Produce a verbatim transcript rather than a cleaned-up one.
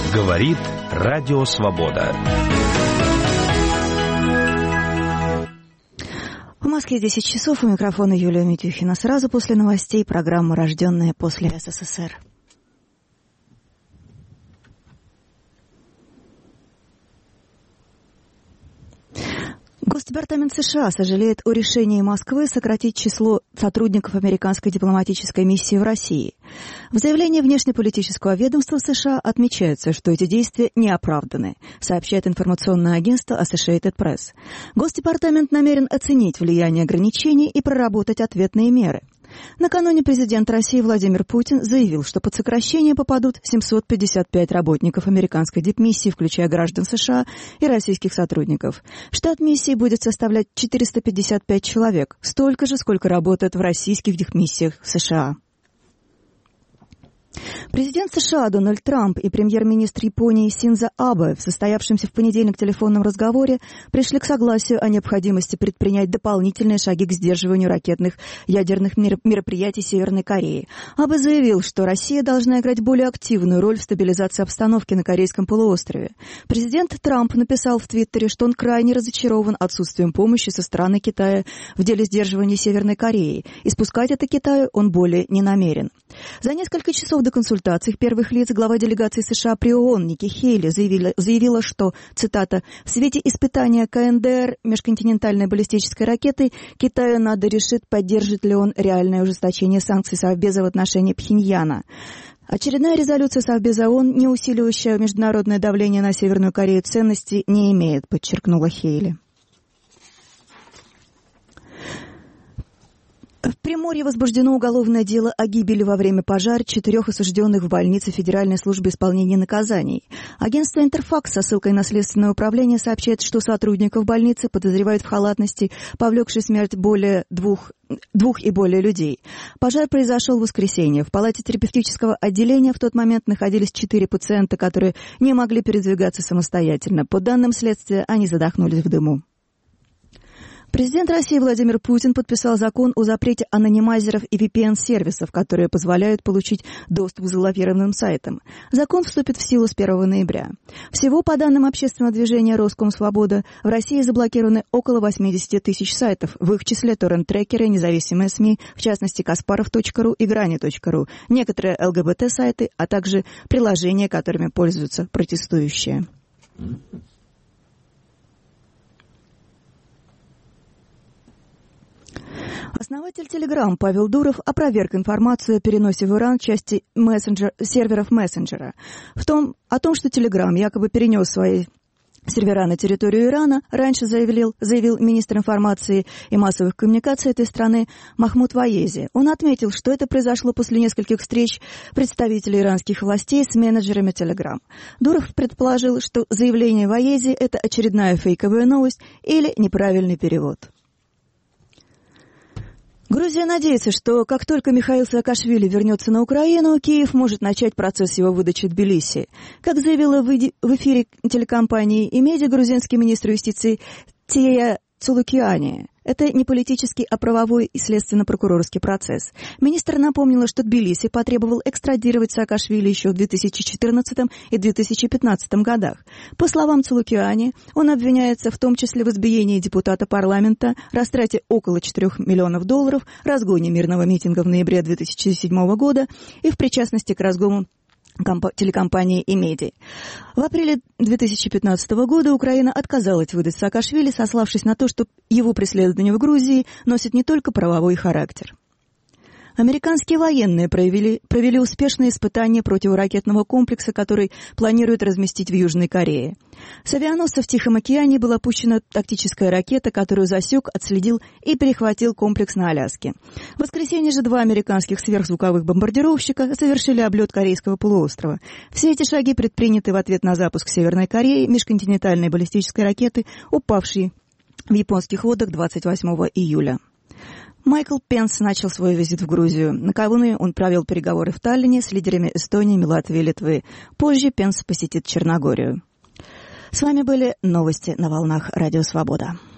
Говорит Радио Свобода. В Москве десять часов, у микрофона Юлия Митюхина. Сразу после новостей программа «Рожденная после СССР». Госдепартамент США сожалеет о решении Москвы сократить число сотрудников американской дипломатической миссии в России. В заявлении внешнеполитического ведомства США отмечается, что эти действия не оправданы, сообщает информационное агентство Associated Press. Госдепартамент намерен оценить влияние ограничений и проработать ответные меры. Накануне президент России Владимир Путин заявил, что под сокращение попадут семьсот пятьдесят пять работников американской дипмиссии, включая граждан США и российских сотрудников. Штат миссии будет составлять четыреста пятьдесят пять человек, столько же, сколько работает в российских дипмиссиях в США. Президент США Дональд Трамп и премьер-министр Японии Синдзо Абе в состоявшемся в понедельник телефонном разговоре пришли к согласию о необходимости предпринять дополнительные шаги к сдерживанию ракетных ядерных мероприятий Северной Кореи. Абе заявил, что Россия должна играть более активную роль в стабилизации обстановки на Корейском полуострове. Президент Трамп написал в Твиттере, что он крайне разочарован отсутствием помощи со стороны Китая в деле сдерживания Северной Кореи, и спускать это Китаю он более не намерен. За несколько часов до консультаций первых лиц глава делегации США при ООН Ники Хейли заявила, заявила, что, цитата, «в свете испытания КНДР межконтинентальной баллистической ракеты Китаю надо решить, поддержит ли он реальное ужесточение санкций Совбеза в отношении Пхеньяна». Очередная резолюция Совбеза ООН, не усиливающая международное давление на Северную Корею, ценности не имеет, подчеркнула Хейли. В Приморье возбуждено уголовное дело о гибели во время пожара четырех осужденных в больнице Федеральной службы исполнения наказаний. Агентство «Интерфакс» со ссылкой на Следственное управление сообщает, что сотрудников больницы подозревают в халатности, повлекшей смерть более двух, двух и более людей. Пожар произошел в воскресенье. В палате терапевтического отделения в тот момент находились четыре пациента, которые не могли передвигаться самостоятельно. По данным следствия, они задохнулись в дыму. Президент России Владимир Путин подписал закон о запрете анонимайзеров и ви пи эн-сервисов, которые позволяют получить доступ к залогированным сайтам. Закон вступит в силу с первого ноября. Всего, по данным общественного движения «Роскомсвобода», в России заблокированы около восемьдесят тысяч сайтов, в их числе торрент-трекеры, независимые СМИ, в частности Каспаров точка ру и Грани точка ру, некоторые эл гэ бэ тэ-сайты, а также приложения, которыми пользуются протестующие. Основатель Telegram Павел Дуров опроверг информацию о переносе в Иран части мессенджер, серверов мессенджера. В том, о том, что Telegram якобы перенес свои сервера на территорию Ирана, раньше заявил, заявил министр информации и массовых коммуникаций этой страны Махмуд Ваези. Он отметил, что это произошло после нескольких встреч представителей иранских властей с менеджерами Telegram. Дуров предположил, что заявление Ваези – это очередная фейковая новость или неправильный перевод. Грузия надеется, что как только Михаил Саакашвили вернется на Украину, Киев может начать процесс его выдачи в Тбилиси. Как заявила в эфире телекомпании «Имедиа» грузинский министр юстиции Тия Цулукиани, это не политический, а правовой и следственно-прокурорский процесс. Министр напомнила, что Тбилиси потребовал экстрадировать Саакашвили еще в две тысячи четырнадцатом и две тысячи пятнадцатом годах. По словам Цулукиани, он обвиняется в том числе в избиении депутата парламента, растрате около четырех миллионов долларов, разгоне мирного митинга в ноябре две тысячи седьмого года и в причастности к разгону телекомпании «Имедиа». В апреле две тысячи пятнадцатого года Украина отказалась выдать Саакашвили, сославшись на то, что его преследование в Грузии носит не только правовой характер. Американские военные провели, провели успешные испытания противоракетного комплекса, который планируют разместить в Южной Корее. С авианосца в Тихом океане была пущена тактическая ракета, которую засек, отследил и перехватил комплекс на Аляске. В воскресенье же два американских сверхзвуковых бомбардировщика совершили облет Корейского полуострова. Все эти шаги предприняты в ответ на запуск Северной Кореи межконтинентальной баллистической ракеты, упавшей в японских водах двадцать восьмого июля. Майкл Пенс начал свой визит в Грузию. Накануне он провел переговоры в Таллине с лидерами Эстонии, Латвии и Литвы. Позже Пенс посетит Черногорию. С вами были новости на волнах Радио Свобода.